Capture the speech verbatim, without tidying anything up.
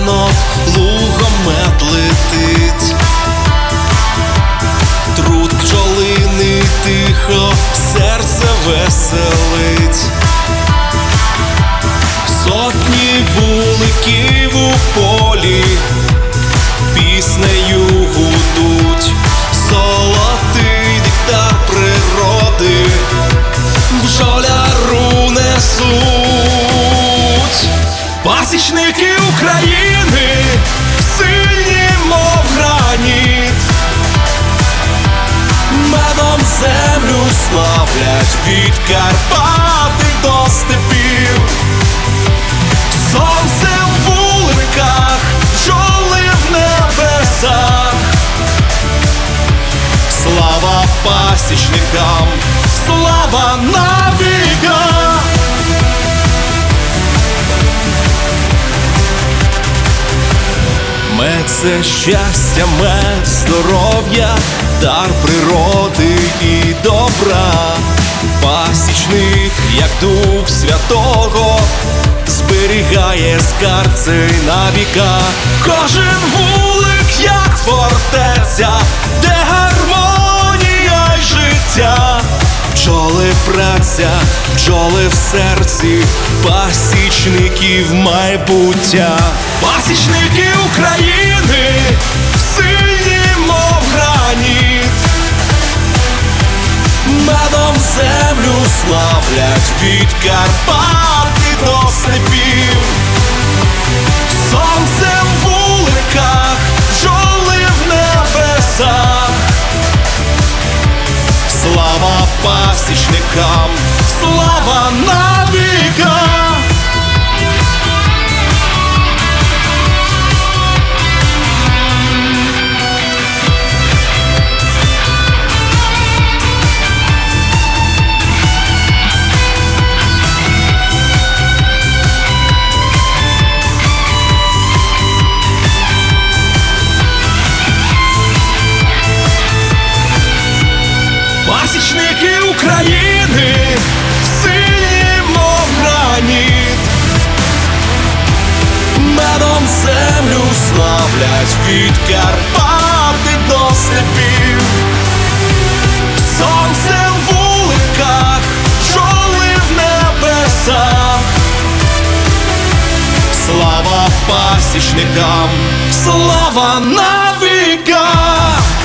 над лугом мед летить, труд пчолиний тихо серце веселить. Сотні вуликів у полі піснею гудуть, золотий нектар природи бджоляру несуть. Пасічники України сильні, мов граніт, медом землю славлять від Карпати до степів. Сонце в вуликах, бджоли в небесах. Слава пасічникам, слава на віка. Мед – це щастя, мед – здоров'я, дар природи і добра. Пасічник, як Дух Святого, зберігає скарб цей на віка. Кожен вулик, як фортеця, де гармонія й життя. Бджоли праця, бджоли в серці, пасічників майбуття. Пасічники України сильні, мов граніт, медом землю славлять від Карпати до степів. Сонце в вуликах, бджоли в небесах. Слава пасічникам, слава на віка. Пасічники України сильні, мов граніт, медом землю славлять від Карпати до степів. Сонце в вуликах, бджоли в небесах. Слава пасічникам, слава на віка.